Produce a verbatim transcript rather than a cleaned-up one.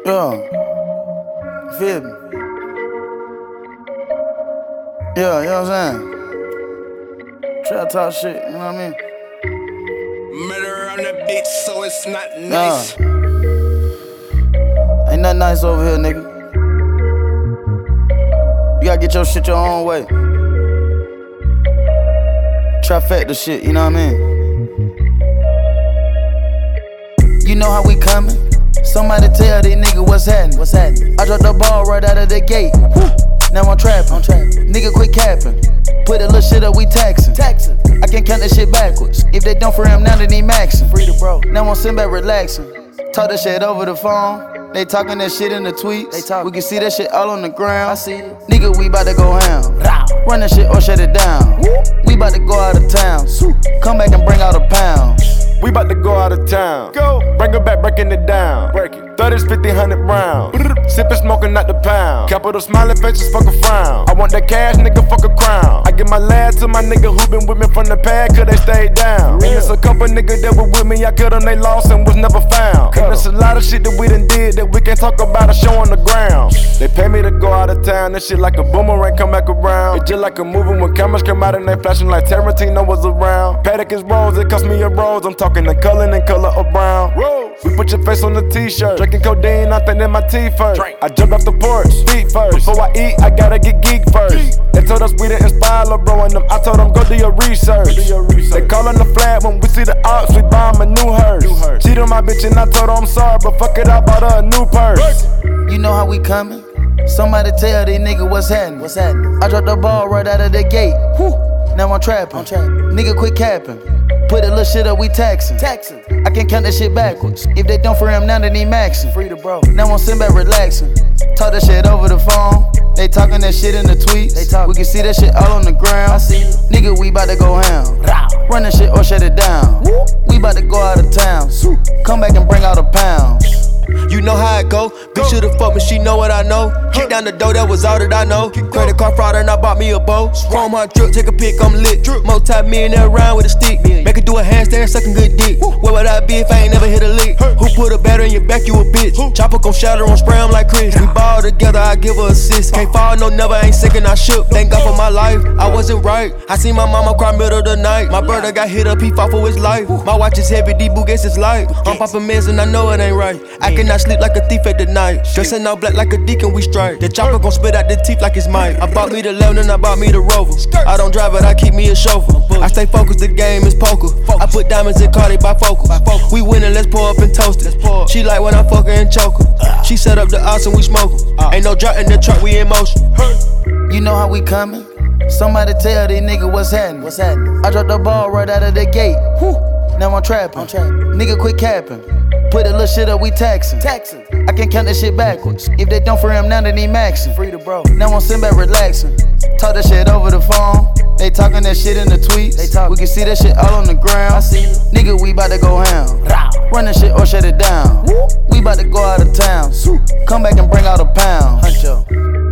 Yeah. Feel me? Yeah, you know what I'm saying? Try to talk shit, you know what I mean? Murder on the beat, so it's not nice. Nah. Ain't nothing nice over here, nigga. You gotta get your shit your own way. Trifecta shit, you know what I mean? You know how we coming? Somebody tell these niggas what's happening. What's happening? I dropped the ball right out of the gate. Now I'm trapping. I'm trapping. Nigga quit capping. Put a little shit up, we taxing. Taxing. I can count that shit backwards. If they don't for him, now they need maxing. Free the bro. Now I'm sitting back relaxing. Talk that shit over the phone. They talking that shit in the tweets. They talk. We can see that shit all on the ground. I see it. Nigga, we bout to go ham. Run that shit or shut it down. We bout to go out of town. Come back and bring out a pound. We bout to go out of town. Go. Bring it back, breaking it down. Break it. thirties, fifty, one hundred rounds. Sippin', smoking out the pound. Capital smiling faces, fuck a frown. I want that cash, nigga, fuck a crown. I give my last to my nigga who been with me from the pad, cause they stayed down. And it's a couple niggas that were with me, I cut them, they lost and was never found. And there's a lot of shit that we done did that we can't talk about or show on the ground. They pay me to go out of town, this shit like a boomerang come back around. It's just like a movie when cameras come out and they flashing like Tarantino was around. Paddock is rose, it cost me a rose. I'm talking the color and color of brown. We put your face on the t-shirt. Drinking codeine, I think in my teeth first. I jumped off the porch, feet first. Before I eat, I gotta get geek first. They told us we didn't inspire LeBron and them. I told them go do your research. They callin' the flag when we see the ops, we buy 'em a new hearse. Cheat on my bitch and I told her I'm sorry, but fuck it, I bought her a new purse. You know how we coming? Somebody tell these niggas what's happening. What's happening? I dropped the ball right out of the gate. Whew. Now I'm trapping. I'm trapping. Nigga quit capping. Put a little shit up, we taxing. Taxing. I can count that shit backwards. If they don't for him, now they need maxing. Free the bro. Now I'm sitting back relaxing. Talk that shit over the phone. They talking that shit in the tweets. They talk. We can see that shit all on the ground. I see it. Nigga, we bout to go ham. Run that shit or shut it down. We bout to go out of town. Come back and bring out a pound. You know how it go. Bitch should've fucked me, she know what I know. Kick down the door, that was all that I know. Credit card fraud and I bought me a bow. Chrome hunt drip, take a pic, I'm lit. Multi-millionaire round with a stick. Make her do a handstand, sucking good dick. Where would I be if I ain't never hit a lick? Who put a battery in your back, you a bitch. Chopper gon' shatter on spray, I'm like Chris. We ball together, I give her assist. Can't fall, no never, ain't sick and I shook. Thank God for my life, I wasn't right. I seen my mama cry middle of the night. My brother got hit up, he fought for his life. My watch is heavy, D Bugatti is light. I'm poppin' meds and I know it ain't right. I cannot sleep like a thief at the night. Dressing all black like a deacon, we strike. The chopper gon' spit out the teeth like it's mine. I bought me the Lemon and I bought me the Rover. I don't drive it, I keep me a chauffeur. I stay focused, the game is poker. I put diamonds in Cardi bifocal. We winning, let's pour up and toast it. She like when I fuck her and choke her. She set up the ops and we smoke her. Ain't no drop in the truck, we in motion. You know how we coming? Somebody tell these niggas what's happening. What's happening? I dropped the ball right out of the gate. Whew. Now I'm trapping. I'm trapping. Nigga quit capping. Put a little shit up, we taxing. Taxing. I can count that shit backwards. If they don't for him, now they need maxing. Free the bro. Now I'm sitting back relaxing. Talk that shit over the phone. They talking that shit in the tweets. They talk. We can see that shit all on the ground. I see it. Nigga, we bout to go ham. Run that shit or shut it down. We bout to go out of town. Come back and bring out a pound. Huncho.